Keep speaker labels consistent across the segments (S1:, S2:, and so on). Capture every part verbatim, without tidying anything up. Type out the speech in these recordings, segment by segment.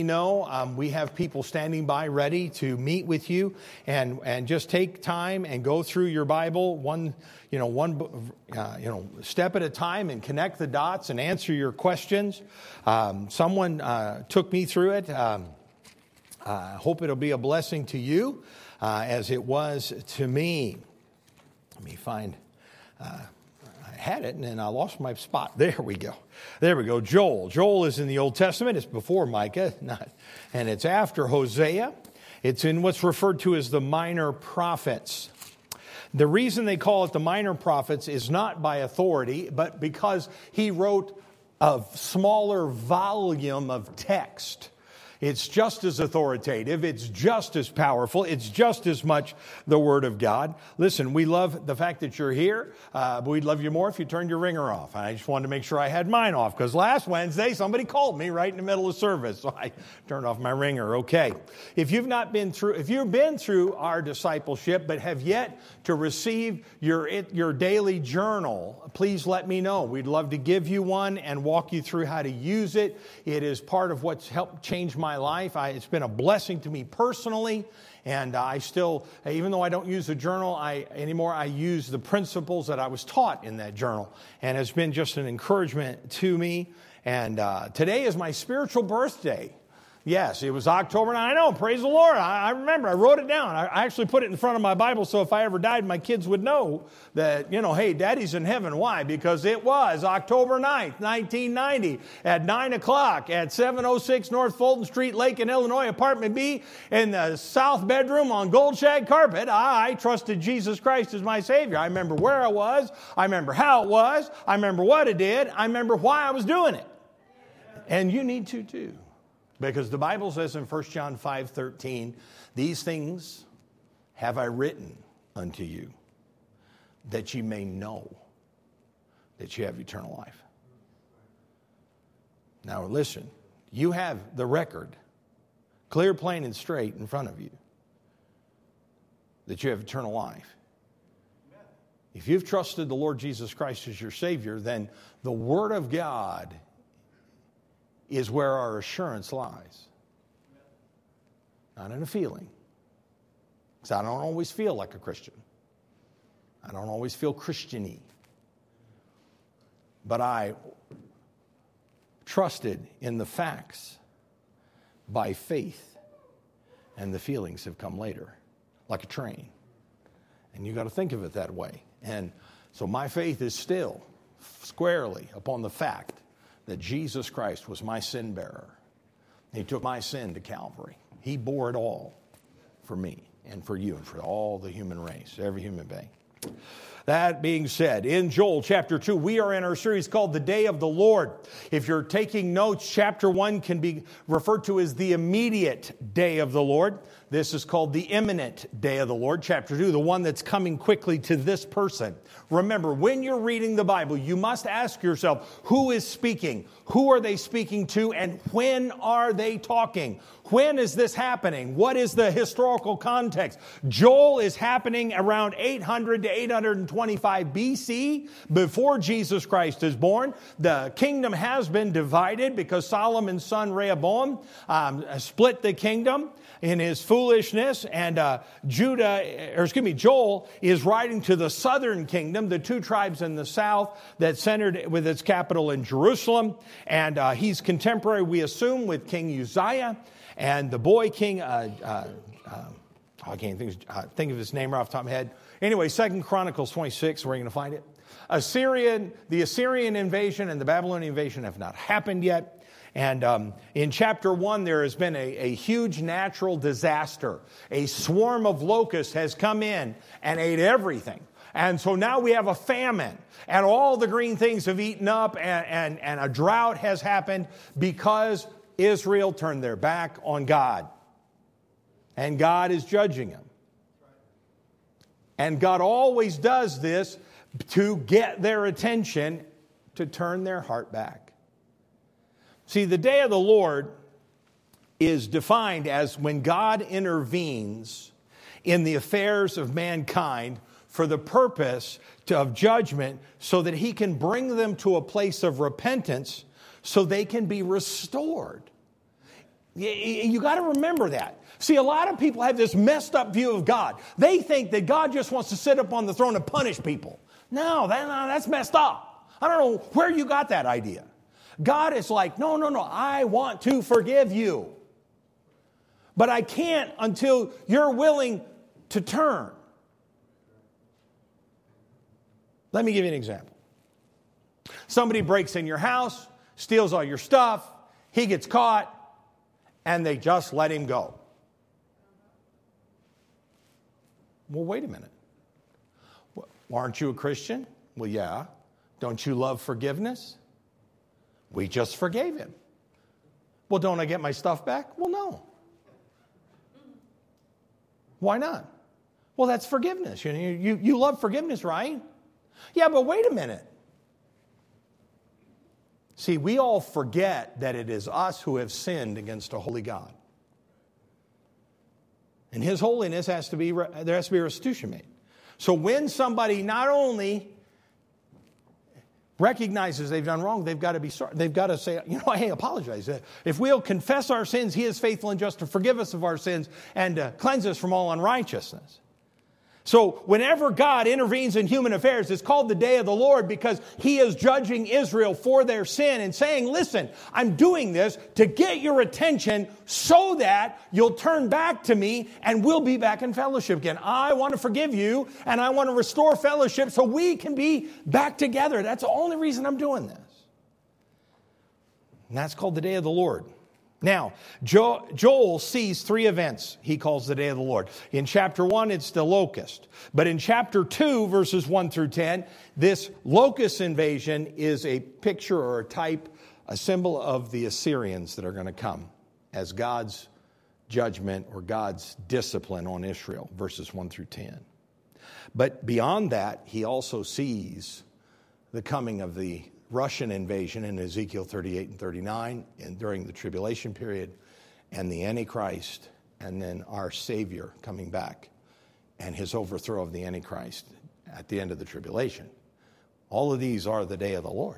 S1: know, um, we have people standing by ready to meet with you and, and just take time and go through your Bible one, you know, one, uh, you know, step at a time and connect the dots and answer your questions. Um, someone uh, took me through it. Um, I hope it'll be a blessing to you uh, as it was to me. Let me find... Uh, had it, and then I lost my spot. There we go. There we go. Joel. Joel is in the Old Testament. It's before Micah, not, and it's after Hosea. It's in what's referred to as the minor prophets. The reason they call it the minor prophets is not by authority, but because he wrote a smaller volume of text. It's just as authoritative. It's just as powerful. It's just as much the Word of God. Listen, we love the fact that you're here, uh, but we'd love you more if you turned your ringer off. I just wanted to make sure I had mine off, because last Wednesday somebody called me right in the middle of service, so I turned off my ringer. Okay. If you've not been through, if you've been through our discipleship but have yet to receive your your daily journal, please let me know. We'd love to give you one and walk you through how to use it. It is part of what's helped change my life. I, it's been a blessing to me personally, and I still, even though I don't use a journal I anymore, I use the principles that I was taught in that journal, and it's been just an encouragement to me. And uh, today is my spiritual birthday. Yes, it was October ninth. I know, praise the Lord. I, I remember, I wrote it down. I, I actually put it in front of my Bible so if I ever died, my kids would know that, you know, hey, Daddy's in heaven. Why? Because it was October ninth, nineteen ninety at nine o'clock at seven oh six North Fulton Street, Lakin, Illinois, Apartment B, in the south bedroom on gold shag carpet. I trusted Jesus Christ as my Savior. I remember where I was. I remember how it was. I remember what it did. I remember why I was doing it. And you need to too. Because the Bible says in First John five thirteen, these things have I written unto you, that ye may know that ye have eternal life. Now listen, you have the record, clear, plain, and straight in front of you, that you have eternal life. If you've trusted the Lord Jesus Christ as your Savior, then the Word of God is where our assurance lies. Not in a feeling. Because I don't always feel like a Christian. I don't always feel Christian-y. But I trusted in the facts by faith. And the feelings have come later, like a train. And you got to think of it that way. And so my faith is still squarely upon the fact that Jesus Christ was my sin bearer. He took my sin to Calvary. He bore it all for me and for you and for all the human race, every human being. That being said, in Joel chapter two, we are in our series called The Day of the Lord. If you're taking notes, chapter one can be referred to as the immediate day of the Lord. This is called the imminent day of the Lord. Chapter two, the one that's coming quickly to this person. Remember, when you're reading the Bible, you must ask yourself, who is speaking? Who are they speaking to? And when are they talking? When is this happening? What is the historical context? Joel is happening around eight hundred to eight hundred twenty-five B C, before Jesus Christ is born. The kingdom has been divided because Solomon's son Rehoboam um, split the kingdom in his foolishness, and uh, Judah, or excuse me, Joel is writing to the southern kingdom, the two tribes in the south that centered with its capital in Jerusalem, and uh, he's contemporary, we assume, with King Uzziah, and the boy king, uh, uh, uh, I can't think, uh, think of his name right off the top of my head. Anyway, Second Chronicles twenty-six, where are you going to find it? Assyrian, the Assyrian invasion and the Babylonian invasion have not happened yet. And um, in chapter one, there has been a, a huge natural disaster. A swarm of locusts has come in and ate everything. And so now we have a famine. And all the green things have eaten up, and, and, and a drought has happened because Israel turned their back on God. And God is judging them. And God always does this to get their attention, to turn their heart back. See, the day of the Lord is defined as when God intervenes in the affairs of mankind for the purpose to, of judgment, so that he can bring them to a place of repentance so they can be restored. You, you got to remember that. See, a lot of people have this messed up view of God. They think that God just wants to sit up on the throne and punish people. No, that, no, that's messed up. I don't know where you got that idea. God is like, no, no, no, I want to forgive you. But I can't until you're willing to turn. Let me give you an example. Somebody breaks in your house, steals all your stuff, he gets caught, and they just let him go. Well, wait a minute. Well, aren't you a Christian? Well, yeah. Don't you love forgiveness? We just forgave him. Well, don't I get my stuff back? Well, no. Why not? Well, that's forgiveness. You, you, you love forgiveness, right? Yeah, but wait a minute. See, we all forget that it is us who have sinned against a holy God. And His holiness has to be, there has to be restitution made. So when somebody not only recognizes they've done wrong, they've got to be sorry. They've got to say, you know, hey, apologize. If we'll confess our sins, He is faithful and just to forgive us of our sins and uh, cleanse us from all unrighteousness. So whenever God intervenes in human affairs, it's called the day of the Lord because He is judging Israel for their sin and saying, listen, I'm doing this to get your attention so that you'll turn back to me and we'll be back in fellowship again. I want to forgive you and I want to restore fellowship so we can be back together. That's the only reason I'm doing this. And that's called the day of the Lord. Now, jo- Joel sees three events he calls the day of the Lord. In chapter one, it's the locust. But in chapter two, verses one through ten, this locust invasion is a picture or a type, a symbol of the Assyrians that are going to come as God's judgment or God's discipline on Israel, verses one through ten. But beyond that, he also sees the coming of the Russian invasion in Ezekiel thirty-eight and thirty-nine and during the tribulation period, and the Antichrist, and then our Savior coming back and His overthrow of the Antichrist at the end of the tribulation. All of these are the day of the Lord.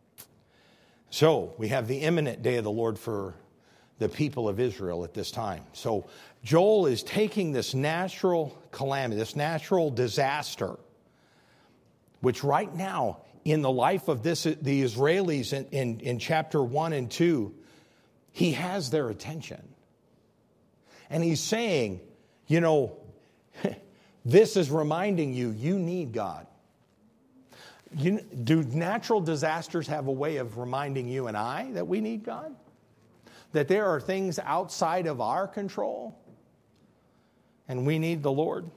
S1: So we have the imminent day of the Lord for the people of Israel at this time. So Joel is taking this natural calamity, this natural disaster, which right now in the life of this, the Israelis in, in, in chapter one and two, he has their attention. And he's saying, you know, this is reminding you, you need God. You, do natural disasters have a way of reminding you and I that we need God? That there are things outside of our control and we need the Lord?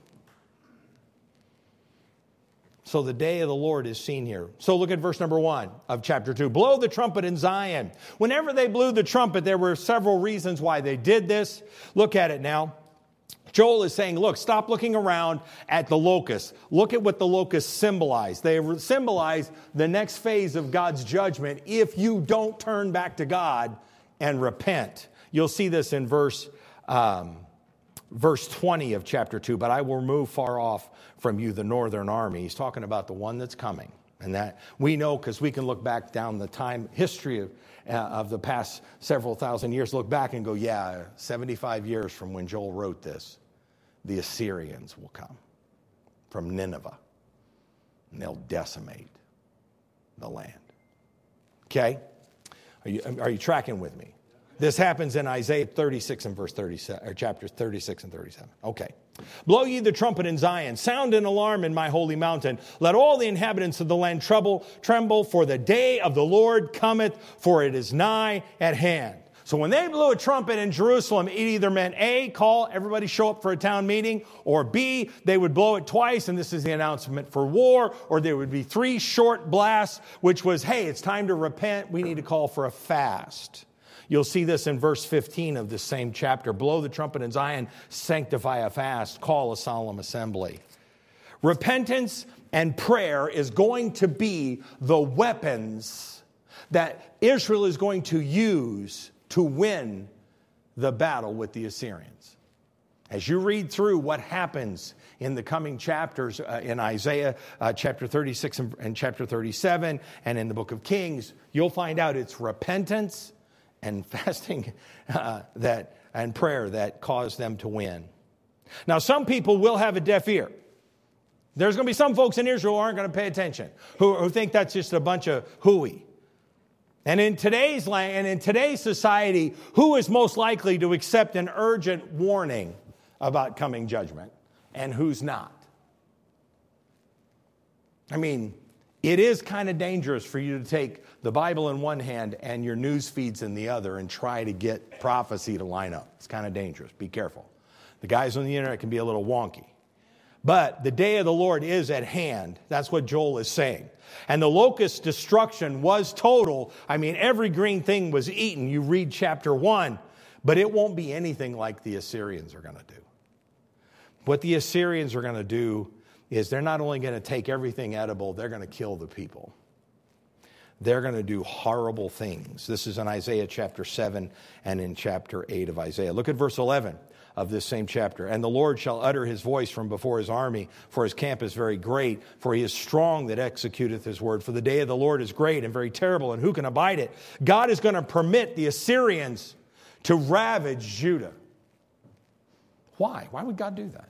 S1: So the day of the Lord is seen here. So look at verse number one of chapter two. Blow the trumpet in Zion. Whenever they blew the trumpet, there were several reasons why they did this. Look at it now. Joel is saying, look, stop looking around at the locusts. Look at what the locusts symbolize. They symbolize the next phase of God's judgment if you don't turn back to God and repent. You'll see this in verse um, verse twenty of chapter two. But I will remove far off from you the northern army. He's talking about the one that's coming. And that we know because we can look back down the time history of, uh, of the past several thousand years, look back and go, yeah, seventy-five years from when Joel wrote this, the Assyrians will come from Nineveh. And they'll decimate the land. Okay? Are you, are you tracking with me? This happens in Isaiah thirty-six and verse thirty-seven, or chapter thirty-six and thirty-seven. Okay. Blow ye the trumpet in Zion, sound an alarm in my holy mountain. Let all the inhabitants of the land tremble, tremble, for the day of the Lord cometh, for it is nigh at hand. So when they blew a trumpet in Jerusalem, it either meant A, call everybody show up for a town meeting, or B, they would blow it twice, and this is the announcement for war, or there would be three short blasts, which was, hey, it's time to repent, we need to call for a fast. You'll see this in verse fifteen of this same chapter. Blow the trumpet in Zion, sanctify a fast, call a solemn assembly. Repentance and prayer is going to be the weapons that Israel is going to use to win the battle with the Assyrians. As you read through what happens in the coming chapters uh, in Isaiah uh, chapter thirty-six and, and chapter thirty-seven and in the book of Kings, you'll find out it's repentance and fasting uh, that and prayer that caused them to win. Now, some people will have a deaf ear. There's going to be some folks in Israel who aren't going to pay attention, who, who think that's just a bunch of hooey. And in today's land and in today's society, who is most likely to accept an urgent warning about coming judgment and who's not? I mean, it is kind of dangerous for you to take the Bible in one hand and your news feeds in the other and try to get prophecy to line up. It's kind of dangerous. Be careful. The guys on the internet can be a little wonky. But the day of the Lord is at hand. That's what Joel is saying. And the locust destruction was total. I mean, every green thing was eaten. You read chapter one, but it won't be anything like the Assyrians are going to do. What the Assyrians are going to do is they're not only going to take everything edible, they're going to kill the people. They're going to do horrible things. This is in Isaiah chapter seven and in chapter eight of Isaiah. Look at verse eleven of this same chapter. And the Lord shall utter his voice from before his army, for his camp is very great, for he is strong that executeth his word. For the day of the Lord is great and very terrible, and who can abide it? God is going to permit the Assyrians to ravage Judah. Why? Why would God do that?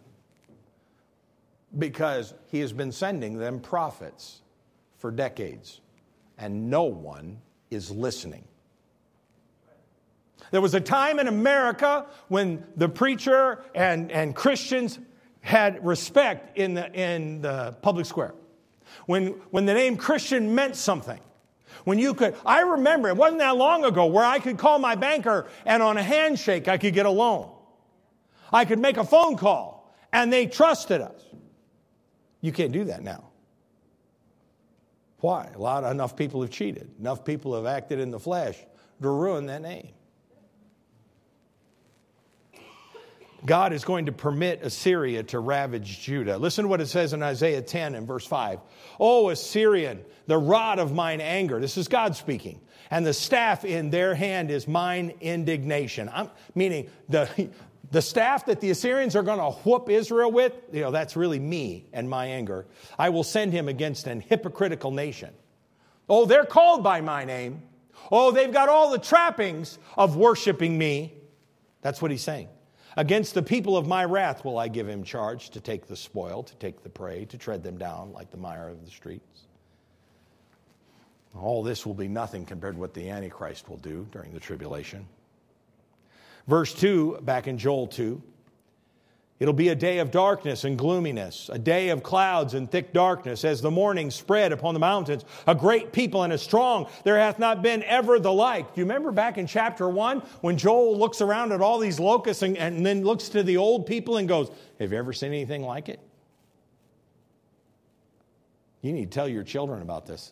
S1: Because he has been sending them prophets for decades, and no one is listening. There was a time in America when the preacher and, and Christians had respect in the, in the public square. When, when the name Christian meant something. When you could, I remember, it wasn't that long ago, where I could call my banker and on a handshake I could get a loan. I could make a phone call and they trusted us. You can't do that now. Why? A lot, enough people have cheated. Enough people have acted in the flesh to ruin that name. God is going to permit Assyria to ravage Judah. Listen to what it says in Isaiah ten and verse five. O Assyrian, the rod of mine anger. This is God speaking. And the staff in their hand is mine indignation. I'm, meaning the, the staff that the Assyrians are going to whoop Israel with, you know, that's really me and my anger. I will send him against an hypocritical nation. Oh, they're called by my name. Oh, they've got all the trappings of worshiping me. That's what he's saying. Against the people of my wrath will I give him charge to take the spoil, to take the prey, to tread them down like the mire of the streets. All this will be nothing compared to what the Antichrist will do during the tribulation. Verse two, back in Joel two. It'll be a day of darkness and gloominess, a day of clouds and thick darkness, as the morning spread upon the mountains, a great people and a strong. There hath not been ever the like. Do you remember back in chapter one when Joel looks around at all these locusts and, and then looks to the old people and goes, have you ever seen anything like it? You need to tell your children about this.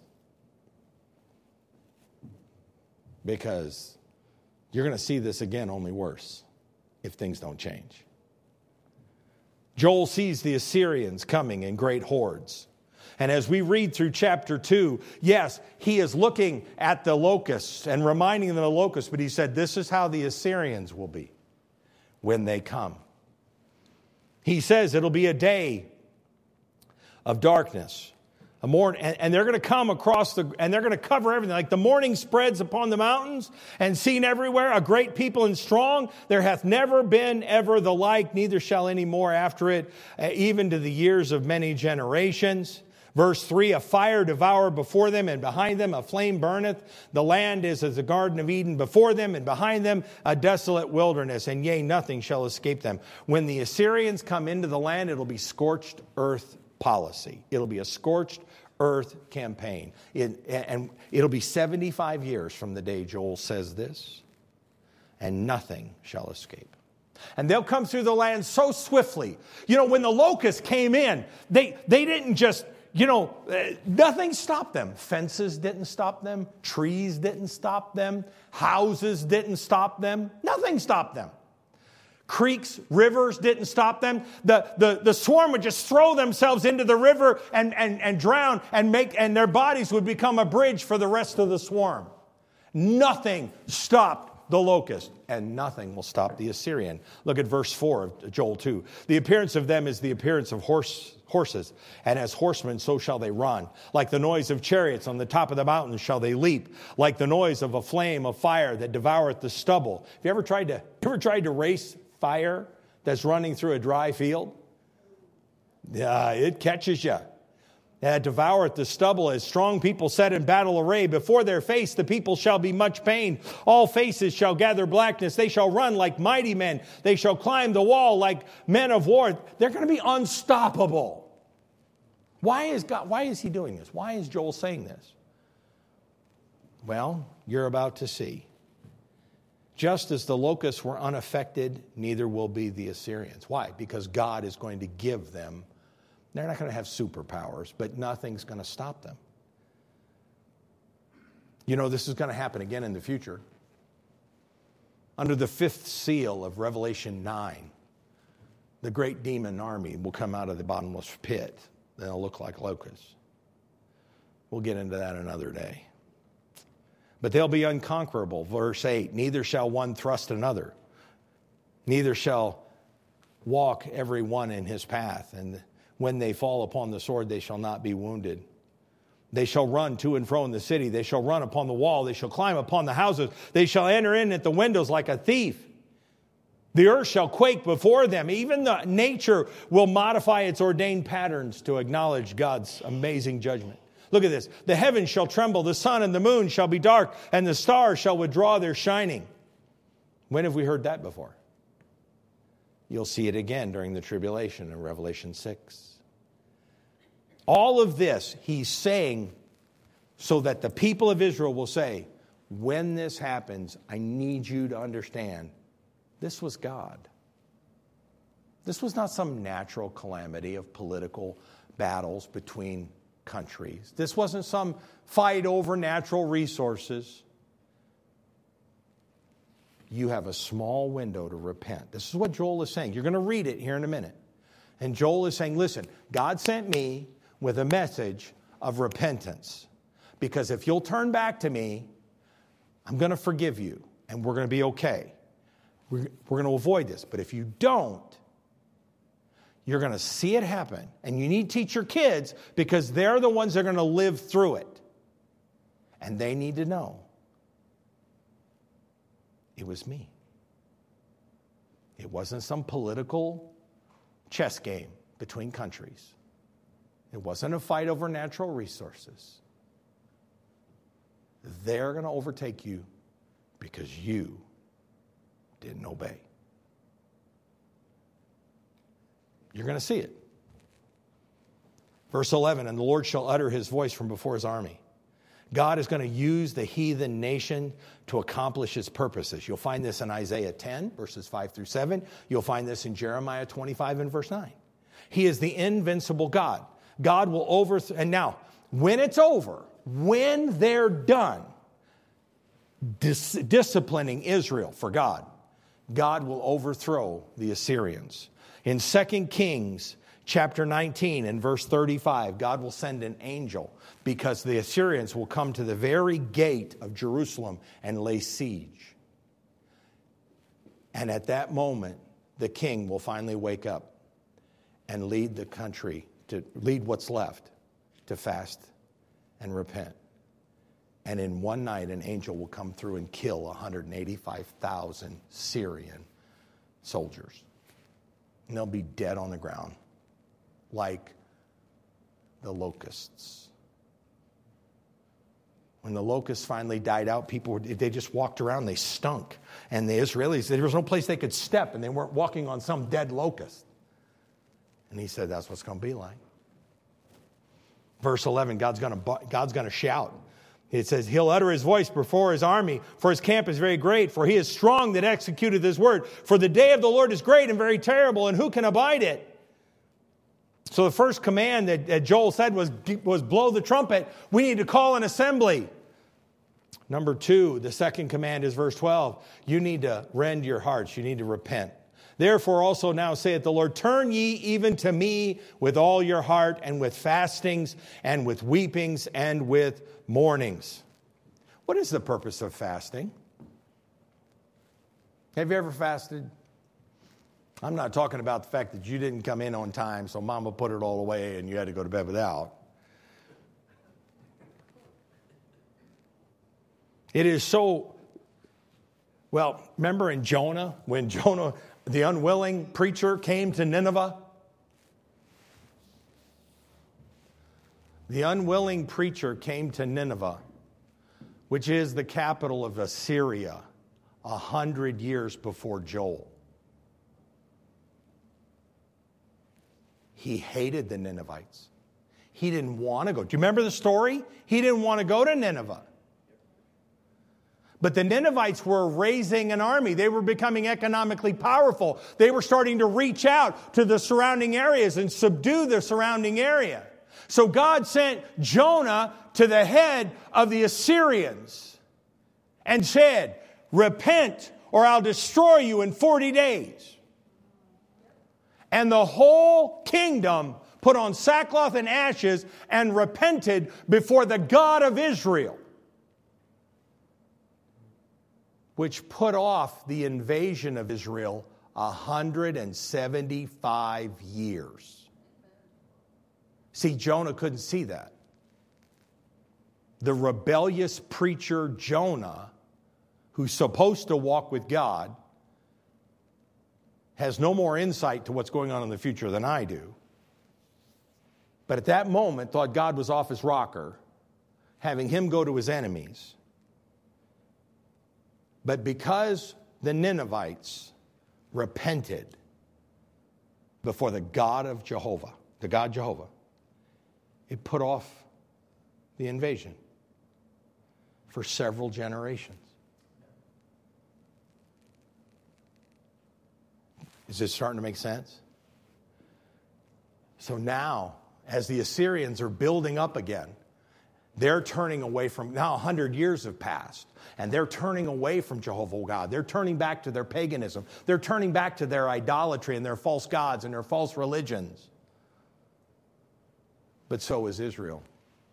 S1: Because you're going to see this again, only worse, if things don't change. Joel sees the Assyrians coming in great hordes. And as we read through chapter two, yes, he is looking at the locusts and reminding them of the locusts, but he said, this is how the Assyrians will be when they come. He says it'll be a day of darkness. A morning, and, and they're going to come across the, and they're going to cover everything. Like the morning spreads upon the mountains and seen everywhere, a great people and strong. There hath never been ever the like, neither shall any more after it, uh, even to the years of many generations. Verse three, a fire devoureth before them, and behind them a flame burneth. The land is as the Garden of Eden before them, and behind them a desolate wilderness, and yea, nothing shall escape them. When the Assyrians come into the land, it'll be scorched earth policy. It'll be a scorched earth campaign. It, and it'll be seventy-five years from the day Joel says this, and nothing shall escape. And they'll come through the land so swiftly. You know, when the locusts came in, they, they didn't just, you know, uh, nothing stopped them. Fences didn't stop them. Trees didn't stop them. Houses didn't stop them. Nothing stopped them. Creeks, rivers didn't stop them. The, the, the swarm would just throw themselves into the river and, and, and drown and make, and their bodies would become a bridge for the rest of the swarm. Nothing stopped the locust, and nothing will stop the Assyrian. Look at verse four of Joel two. The appearance of them is the appearance of horse, horses, and as horsemen so shall they run. Like the noise of chariots on the top of the mountains shall they leap. Like the noise of a flame of fire that devoureth the stubble. Have you ever tried to, ever tried to race fire that's running through a dry field? Yeah, it catches you. That devoureth the stubble, as strong people set in battle array. Before their face the people shall be much pained. All faces shall gather blackness. They shall run like mighty men. They shall climb the wall like men of war. They're going to be unstoppable. Why is God, why is he doing this? Why is Joel saying this? Well, you're about to see. Just as the locusts were unaffected, neither will be the Assyrians. Why? Because God is going to give them. They're not going to have superpowers, but nothing's going to stop them. You know, this is going to happen again in the future. Under the fifth seal of Revelation nine, the great demon army will come out of the bottomless pit. They'll look like locusts. We'll get into that another day. But they'll be unconquerable. Verse eight, neither shall one thrust another. Neither shall walk every one in his path. And when they fall upon the sword, they shall not be wounded. They shall run to and fro in the city. They shall run upon the wall. They shall climb upon the houses. They shall enter in at the windows like a thief. The earth shall quake before them. Even the nature will modify its ordained patterns to acknowledge God's amazing judgment. Look at this. The heavens shall tremble. The sun and the moon shall be dark. And the stars shall withdraw their shining. When have we heard that before? You'll see it again during the tribulation in Revelation six. All of this he's saying so that the people of Israel will say, when this happens, I need you to understand this was God. This was not some natural calamity of political battles between countries. This wasn't some fight over natural resources. You have a small window to repent. This is what Joel is saying. You're going to read it here in a minute. And Joel is saying, listen, God sent me with a message of repentance. Because if you'll turn back to me, I'm going to forgive you. And we're going to be okay. We're, we're going to avoid this. But if you don't, you're going to see it happen. And you need to teach your kids because they're the ones that are going to live through it. And they need to know. It was me. It wasn't some political chess game between countries. It wasn't a fight over natural resources. They're going to overtake you because you didn't obey. You're going to see it. Verse eleven, and the Lord shall utter his voice from before his army. God is going to use the heathen nation to accomplish his purposes. You'll find this in Isaiah ten, verses five through seven. You'll find this in Jeremiah twenty-five and verse nine. He is the invincible God. God will overthrow. And now, when it's over, when they're done dis- disciplining Israel for God, God will overthrow the Assyrians. In Second Kings chapter nineteen and verse thirty-five, God will send an angel because the Assyrians will come to the very gate of Jerusalem and lay siege. And at that moment, the king will finally wake up and lead the country, to lead what's left, to fast and repent. And in one night, an angel will come through and kill one hundred eighty-five thousand Syrian soldiers. And they'll be dead on the ground, like the locusts. When the locusts finally died out, people, they just walked around, they stunk. And the Israelis, there was no place they could step, and they weren't walking on some dead locust. And he said, that's what's going to be like. Verse eleven, God's going to, God's going to shout. It says, he'll utter his voice before his army, for his camp is very great, for he is strong that executed this word. For the day of the Lord is great and very terrible, and who can abide it? So the first command that, that Joel said was, was blow the trumpet. We need to call an assembly. Number two, the second command is verse twelve. You need to rend your hearts. You need to repent. Therefore also now saith the Lord, turn ye even to me with all your heart, and with fastings, and with weepings, and with mournings. What is the purpose of fasting? Have you ever fasted? I'm not talking about the fact that you didn't come in on time, so Mama put it all away and you had to go to bed without. It is so, well, remember in Jonah, when Jonah, the unwilling preacher, came to Nineveh? The unwilling preacher came to Nineveh, which is the capital of Assyria, a hundred years before Joel. He hated the Ninevites. He didn't want to go. Do you remember the story? He didn't want to go to Nineveh. But the Ninevites were raising an army. They were becoming economically powerful. They were starting to reach out to the surrounding areas and subdue the surrounding area. So God sent Jonah to the head of the Assyrians and said, repent or I'll destroy you in forty days. And the whole kingdom put on sackcloth and ashes and repented before the God of Israel, which put off the invasion of Israel one hundred seventy-five years. See, Jonah couldn't see that. The rebellious preacher Jonah, who's supposed to walk with God, has no more insight to what's going on in the future than I do. But at that moment, thought God was off his rocker, having him go to his enemies. But because the Ninevites repented before the God of Jehovah, the God Jehovah, it put off the invasion for several generations. Is this starting to make sense? So now, as the Assyrians are building up again, they're turning away from, now a hundred years have passed, and they're turning away from Jehovah God. They're turning back to their paganism. They're turning back to their idolatry and their false gods and their false religions. But so is Israel.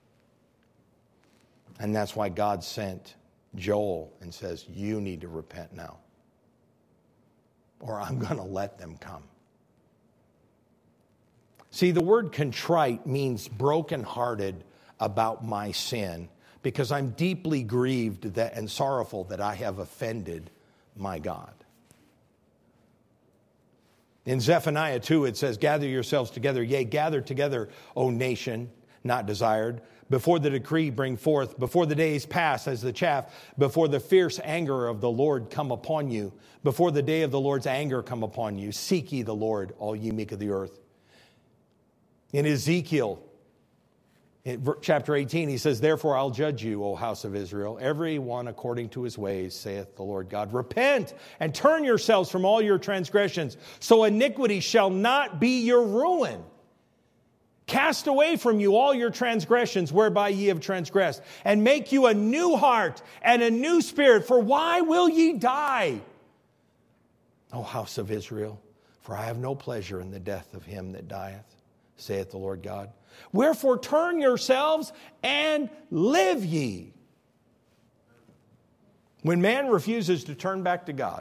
S1: And that's why God sent Joel and says, you need to repent now, or I'm going to let them come. See, the word contrite means brokenhearted about my sin, because I'm deeply grieved that, and sorrowful that I have offended my God. In Zephaniah two, it says, gather yourselves together, yea, gather together, O nation, not desired. Before the decree bring forth, before the days pass as the chaff, before the fierce anger of the Lord come upon you, before the day of the Lord's anger come upon you, seek ye the Lord, all ye meek of the earth. In Ezekiel, in chapter eighteen, he says, therefore I'll judge you, O house of Israel, every one according to his ways, saith the Lord God. Repent and turn yourselves from all your transgressions, so iniquity shall not be your ruin. Cast away from you all your transgressions whereby ye have transgressed, and make you a new heart and a new spirit. For why will ye die, O house of Israel? For I have no pleasure in the death of him that dieth, saith the Lord God. Wherefore turn yourselves and live ye. When man refuses to turn back to God,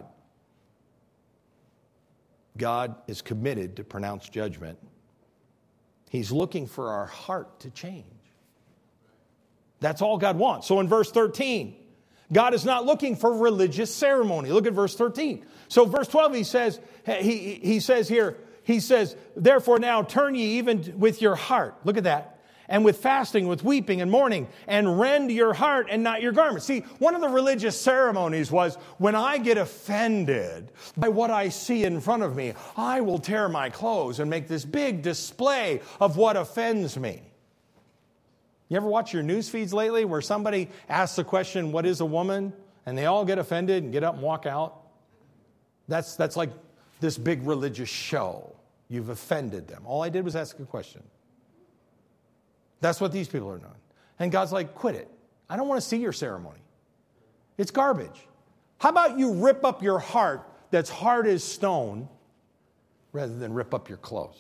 S1: God is committed to pronounce judgment. He's looking for our heart to change. That's all God wants. So in verse thirteen, God is not looking for religious ceremony. Look at verse thirteen. So verse twelve, he says, he, he says here, he says, therefore now turn ye even with your heart. Look at that. And with fasting, with weeping and mourning, and rend your heart and not your garment. See, one of the religious ceremonies was, when I get offended by what I see in front of me, I will tear my clothes and make this big display of what offends me. You ever watch your news feeds lately where somebody asks the question, what is a woman? And they all get offended and get up and walk out? That's, that's like this big religious show. You've offended them. All I did was ask a question. That's what these people are doing. And God's like, quit it. I don't want to see your ceremony. It's garbage. How about you rip up your heart that's hard as stone rather than rip up your clothes?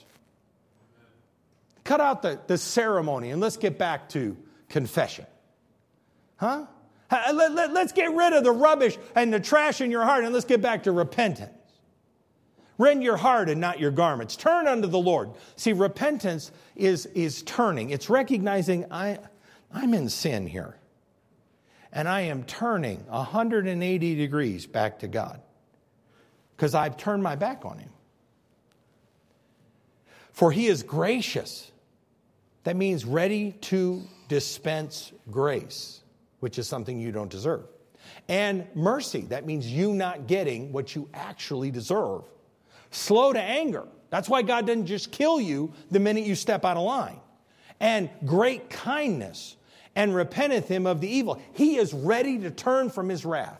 S1: Cut out the, the ceremony and let's get back to confession. Huh? Let, let, let's get rid of the rubbish and the trash in your heart, and let's get back to repentance. Rend your heart and not your garments. Turn unto the Lord. See, repentance is, is turning. It's recognizing I, I'm in sin here. And I am turning one hundred eighty degrees back to God. Because I've turned my back on Him. For He is gracious. That means ready to dispense grace, which is something you don't deserve. And mercy. That means you not getting what you actually deserve. Slow to anger. That's why God doesn't just kill you the minute you step out of line. And great kindness. And repenteth him of the evil. He is ready to turn from his wrath.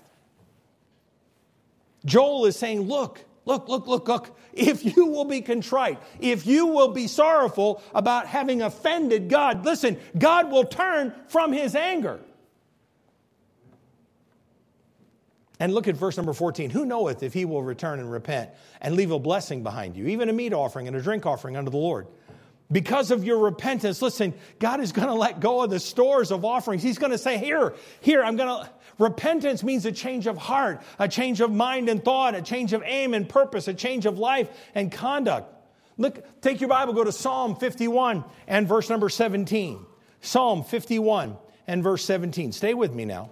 S1: Joel is saying, look, look, look, look, look. If you will be contrite, if you will be sorrowful about having offended God, listen, God will turn from His anger. And look at verse number fourteen. Who knoweth if He will return and repent and leave a blessing behind you, even a meat offering and a drink offering unto the Lord? Because of your repentance, listen, God is going to let go of the stores of offerings. He's going to say, here, here, I'm going to... Repentance means a change of heart, a change of mind and thought, a change of aim and purpose, a change of life and conduct. Look, take your Bible, go to Psalm fifty-one and verse number seventeen. Psalm fifty-one and verse seventeen. Stay with me now.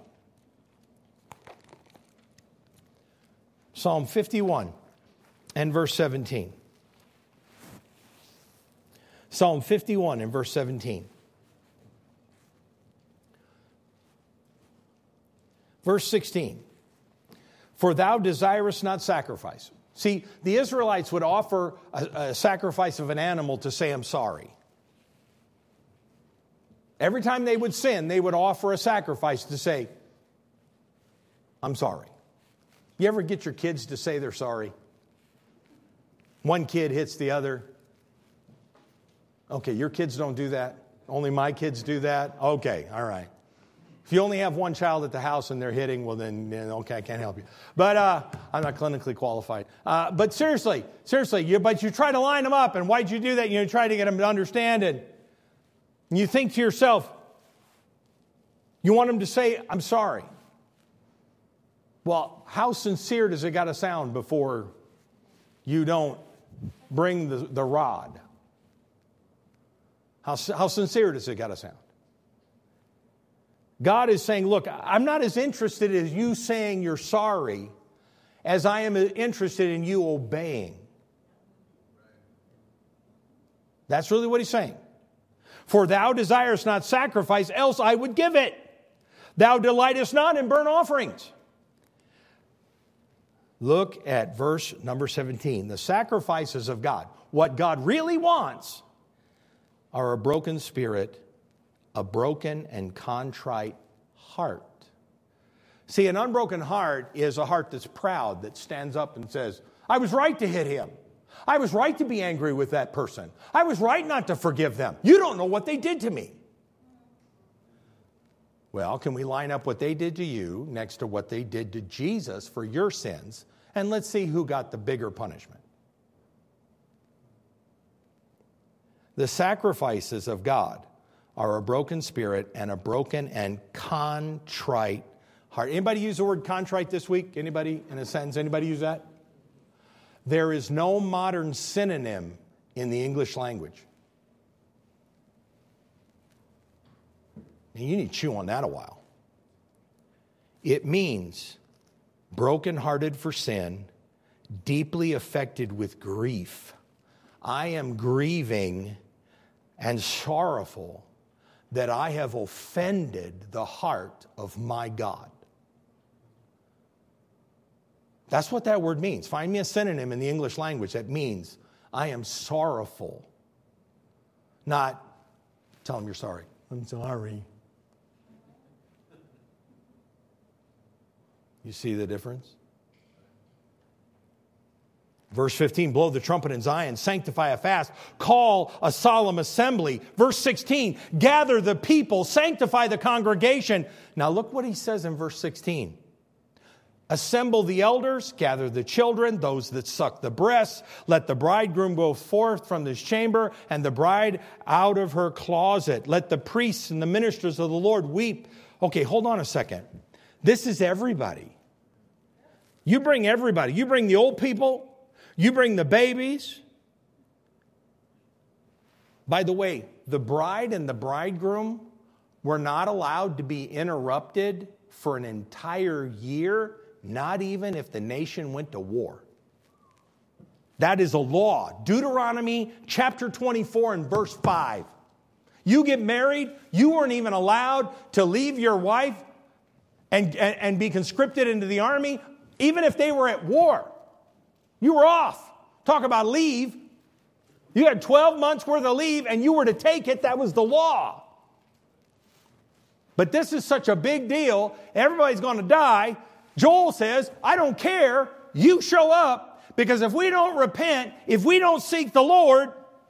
S1: Psalm fifty-one and verse seventeen. Psalm fifty-one and verse seventeen. Verse sixteen. For thou desirest not sacrifice. See, the Israelites would offer a, a sacrifice of an animal to say, I'm sorry. Every time they would sin, they would offer a sacrifice to say, I'm sorry. You ever get your kids to say they're sorry? One kid hits the other. Okay, your kids don't do that. Only my kids do that. Okay, all right. If you only have one child at the house and they're hitting, well then, then okay, I can't help you. But uh, I'm not clinically qualified. Uh, but seriously, seriously, you, but you try to line them up, and why'd you do that? You try to get them to understand it. And you think to yourself, you want them to say, I'm sorry. Well, how sincere does it got to sound before you don't bring the, the rod? How, how sincere does it got to sound? God is saying, look, I'm not as interested as you saying you're sorry as I am interested in you obeying. That's really what He's saying. For thou desirest not sacrifice, else I would give it. Thou delightest not in burnt offerings. Look at verse number seventeen. The sacrifices of God, what God really wants, are a broken spirit, a broken and contrite heart. See, an unbroken heart is a heart that's proud, that stands up and says, I was right to hit him. I was right to be angry with that person. I was right not to forgive them. You don't know what they did to me. Well, can we line up what they did to you next to what they did to Jesus for your sins? And let's see who got the bigger punishment. The sacrifices of God are a broken spirit and a broken and contrite heart. Anybody use the word contrite this week? Anybody in a sentence? Anybody use that? There is no modern synonym in the English language. And you need to chew on that a while. It means brokenhearted for sin, deeply affected with grief. I am grieving and sorrowful that I have offended the heart of my God. That's what that word means. Find me a synonym in the English language that means I am sorrowful. Not tell them you're sorry. I'm sorry. You see the difference? Verse fifteen, blow the trumpet in Zion, sanctify a fast, call a solemn assembly. Verse sixteen, gather the people, sanctify the congregation. Now look what he says in verse sixteen. Assemble the elders, gather the children, those that suck the breasts. Let the bridegroom go forth from his chamber and the bride out of her closet. Let the priests and the ministers of the Lord weep. Okay, hold on a second. This is everybody. You bring everybody. You bring the old people. You bring the babies. By the way, the bride and the bridegroom were not allowed to be interrupted for an entire year, not even if the nation went to war. That is a law. Deuteronomy chapter twenty-four and verse five. You get married, you weren't even allowed to leave your wife and, and, and be conscripted into the army, even if they were at war. You were off. Talk about leave. You had twelve months worth of leave and you were to take it. That was the law. But this is such a big deal. Everybody's going to die. Joel says, I don't care. You show up, because if we don't repent, if we don't seek the Lord,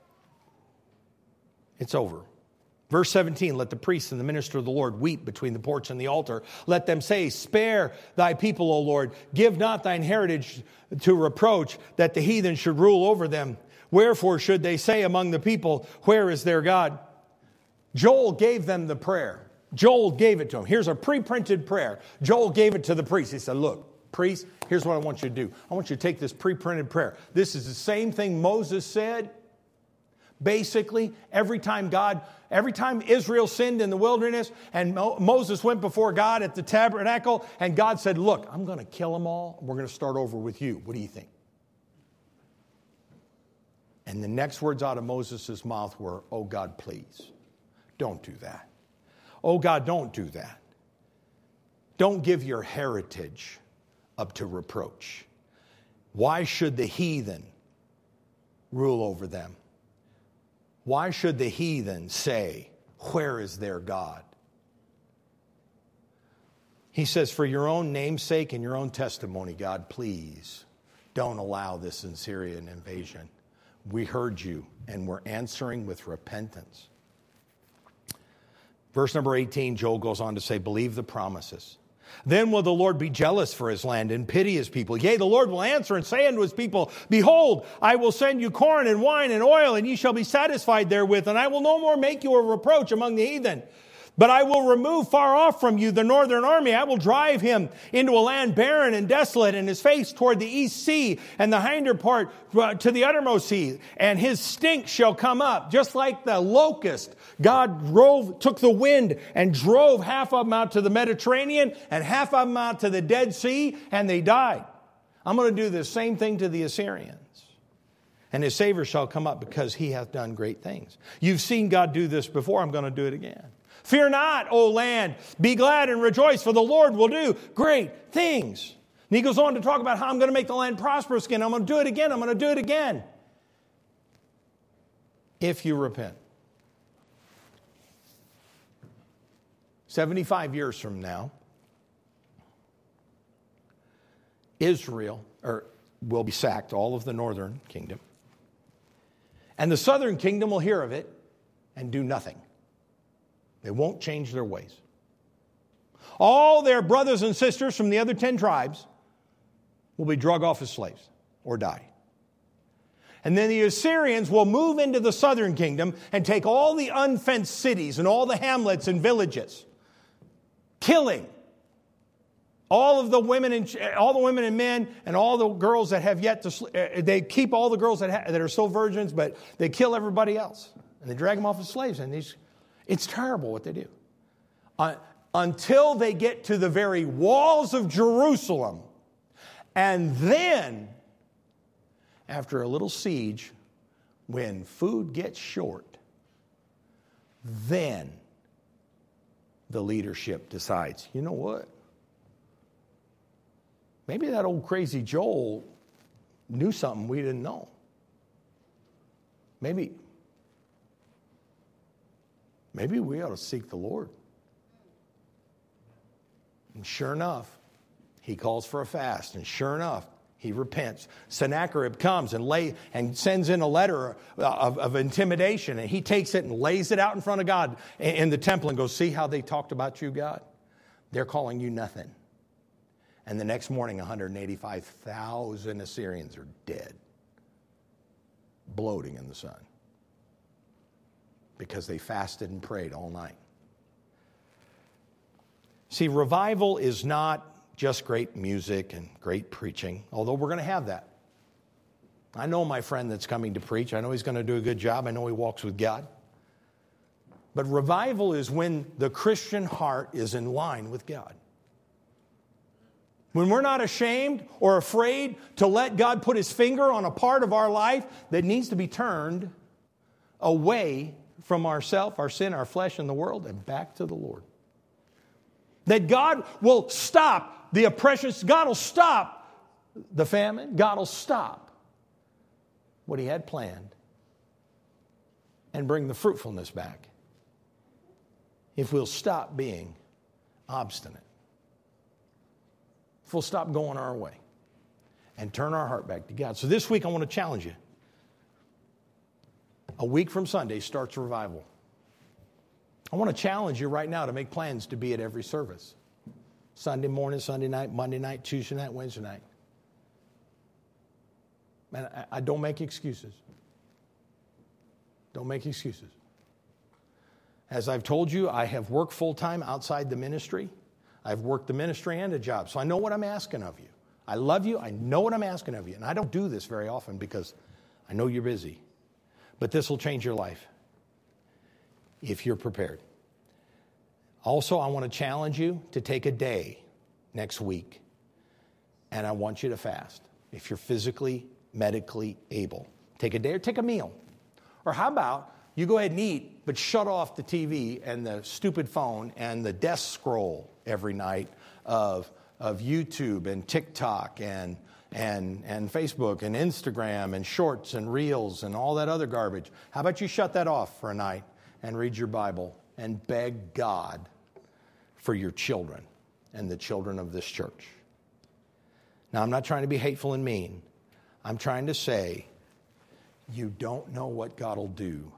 S1: it's over. Verse seventeen, let the priests and the minister of the Lord weep between the porch and the altar. Let them say, spare thy people, O Lord. Give not thine heritage to reproach, that the heathen should rule over them. Wherefore should they say among the people, where is their God? Joel gave them the prayer. Joel gave it to them. Here's a pre-printed prayer. Joel gave it to the priest. He said, look, priest, here's what I want you to do. I want you to take this pre-printed prayer. This is the same thing Moses said. Basically, every time God, every time Israel sinned in the wilderness and Mo- Moses went before God at the tabernacle and God said, look, I'm going to kill them all. We're going to start over with you. What do you think? And the next words out of Moses' mouth were, oh God, please, don't do that. Oh God, don't do that. Don't give your heritage up to reproach. Why should the heathen rule over them? Why should the heathen say, where is their God? He says, for your own name's sake and your own testimony, God, please don't allow this Assyrian invasion. We heard you and we're answering with repentance. Verse number eighteen, Joel goes on to say, believe the promises. Then will the Lord be jealous for his land and pity his people. Yea, the Lord will answer and say unto his people, behold, I will send you corn and wine and oil, and ye shall be satisfied therewith, and I will no more make you a reproach among the heathen. But I will remove far off from you the northern army. I will drive him into a land barren and desolate, and his face toward the east sea, and the hinder part to the uttermost sea. And his stink shall come up, just like the locust. God drove, took the wind and drove half of them out to the Mediterranean and half of them out to the Dead Sea, and they died. I'm going to do the same thing to the Assyrians. And his Savior shall come up, because he hath done great things. You've seen God do this before. I'm going to do it again. Fear not, O land. Be glad and rejoice, for the Lord will do great things. And he goes on to talk about how I'm going to make the land prosperous again. I'm going to do it again. I'm going to do it again. If you repent. seventy-five years from now, Israel or will be sacked, all of the northern kingdom. And the southern kingdom will hear of it and do nothing. They won't change their ways. All their brothers and sisters from the other ten tribes will be drug off as slaves or die. And then the Assyrians will move into the southern kingdom and take all the unfenced cities and all the hamlets and villages, killing all of the women and all the women and men and all the girls that have yet to. They keep all the girls that ha- that are still virgins, but they kill everybody else and they drag them off as slaves. And these. It's terrible what they do. Uh, until they get to the very walls of Jerusalem. And then, after a little siege, when food gets short, then the leadership decides, you know what? Maybe that old crazy Joel knew something we didn't know. Maybe... Maybe we ought to seek the Lord. And sure enough, he calls for a fast. And sure enough, he repents. Sennacherib comes and lay and sends in a letter of, of intimidation. And he takes it and lays it out in front of God in the temple and goes, see how they talked about you, God? They're calling you nothing. And the next morning, one hundred eighty-five thousand Assyrians are dead, bloating in the sun. Because they fasted and prayed all night. See, revival is not just great music and great preaching, although we're going to have that. I know my friend that's coming to preach. I know he's going to do a good job. I know he walks with God. But revival is when the Christian heart is in line with God. When we're not ashamed or afraid to let God put his finger on a part of our life that needs to be turned away from ourself, our sin, our flesh, and the world, and back to the Lord. That God will stop the oppression. God will stop the famine. God will stop what he had planned and bring the fruitfulness back if we'll stop being obstinate. If we'll stop going our way and turn our heart back to God. So this week I want to challenge you. A week from Sunday starts revival. I want to challenge you right now to make plans to be at every service. Sunday morning, Sunday night, Monday night, Tuesday night, Wednesday night. Man, I, I don't make excuses. Don't make excuses. As I've told you, I have worked full-time outside the ministry. I've worked the ministry and a job, so I know what I'm asking of you. I love you. I know what I'm asking of you. And I don't do this very often because I know you're busy. But this will change your life if you're prepared. Also, I want to challenge you to take a day next week, and I want you to fast if you're physically, medically able. Take a day or take a meal. Or how about you go ahead and eat, but shut off the T V and the stupid phone and the desk scroll every night of, of YouTube and TikTok and And, and Facebook and Instagram and shorts and reels and all that other garbage. How about you shut that off for a night and read your Bible and beg God for your children and the children of this church? Now, I'm not trying to be hateful and mean. I'm trying to say you don't know what God will do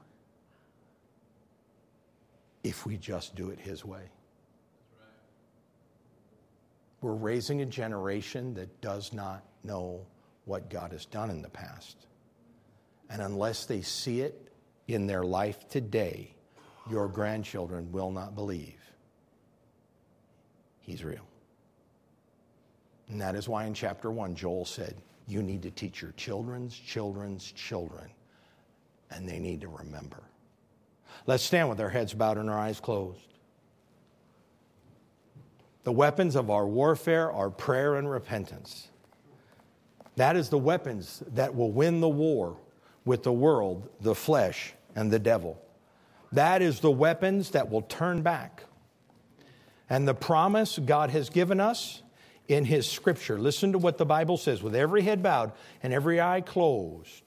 S1: if we just do it his way. We're raising a generation that does not know what God has done in the past. And unless they see it in their life today, your grandchildren will not believe he's real. And that is why in chapter one, Joel said, you need to teach your children's children's children, and they need to remember. Let's stand with our heads bowed and our eyes closed. The weapons of our warfare are prayer and repentance. That is the weapons that will win the war with the world, the flesh, and the devil. That is the weapons that will turn back. And the promise God has given us in his scripture. Listen to what the Bible says. With every head bowed and every eye closed.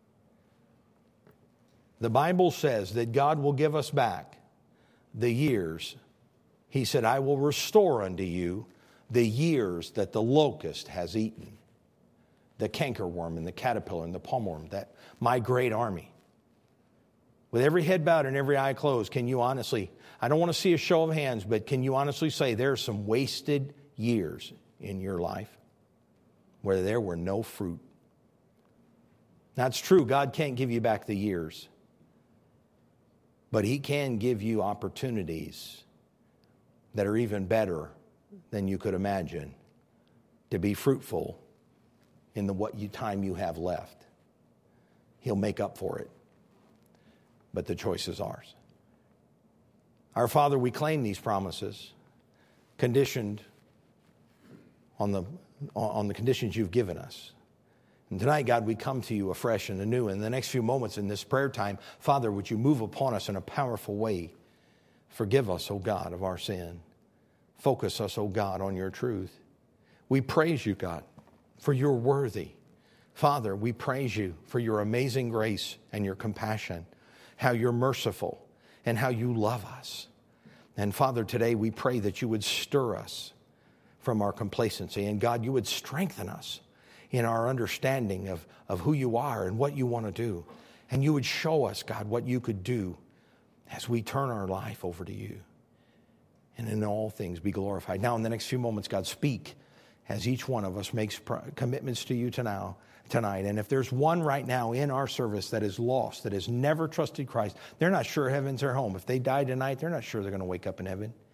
S1: The Bible says that God will give us back the years. He said, I will restore unto you the years that the locust has eaten. The cankerworm and the caterpillar and the palmerworm, that my great army. With every head bowed and every eye closed, can you honestly, I don't want to see a show of hands, but can you honestly say there are some wasted years in your life where there were no fruit? That's true. God can't give you back the years, but he can give you opportunities that are even better than you could imagine to be fruitful in the what you time you have left. He'll make up for it. But the choice is ours. Our Father, we claim these promises conditioned on the, on the conditions you've given us. And tonight, God, we come to you afresh and anew. In the next few moments in this prayer time, Father, would you move upon us in a powerful way? Forgive us, O God, of our sin. Focus us, O God, on your truth. We praise you, God, for you're worthy. Father, we praise you for your amazing grace and your compassion, how you're merciful and how you love us. And Father, today we pray that you would stir us from our complacency. And God, you would strengthen us in our understanding of, of who you are and what you want to do. And you would show us, God, what you could do as we turn our life over to you. And in all things be glorified. Now in the next few moments, God, speak as each one of us makes commitments to you to now, tonight. And if there's one right now in our service that is lost, that has never trusted Christ, they're not sure heaven's their home. If they die tonight, they're not sure they're going to wake up in heaven.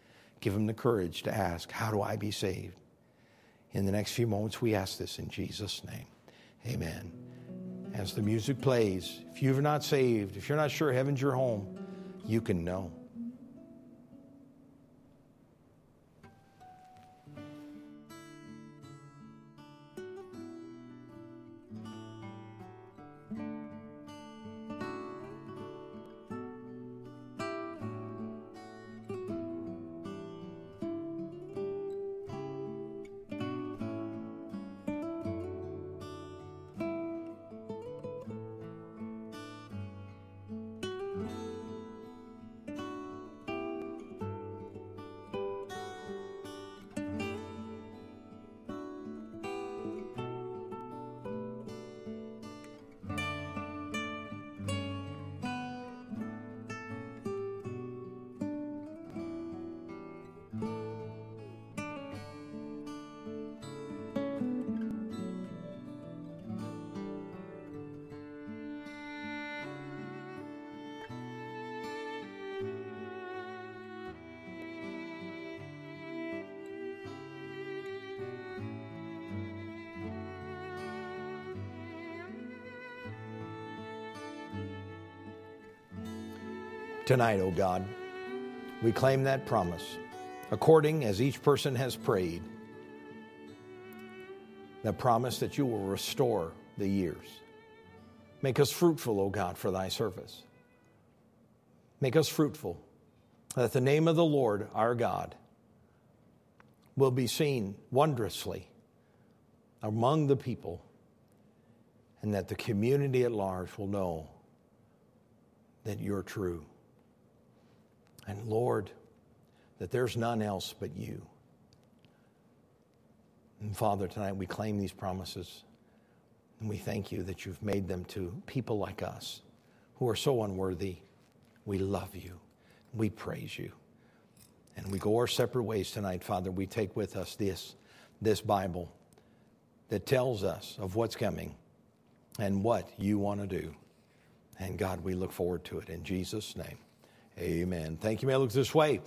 S1: Give them the courage to ask, how do I be saved? In the next few moments, we ask this in Jesus' name. Amen. As the music plays, if you're not saved, if you're not sure heaven's your home, you can know. Tonight, O God, we claim that promise, according as each person has prayed, the promise that you will restore the years. Make us fruitful, O God, for thy service. Make us fruitful, that the name of the Lord, our God, will be seen wondrously among the people, and that the community at large will know that you're true. And Lord, that there's none else but you. And Father, tonight we claim these promises, and we thank you that you've made them to people like us who are so unworthy. We love you. We praise you. And we go our separate ways tonight, Father. We take with us this, this Bible that tells us of what's coming and what you want to do. And God, we look forward to it in Jesus' name. Amen. Thank you. May I look this way.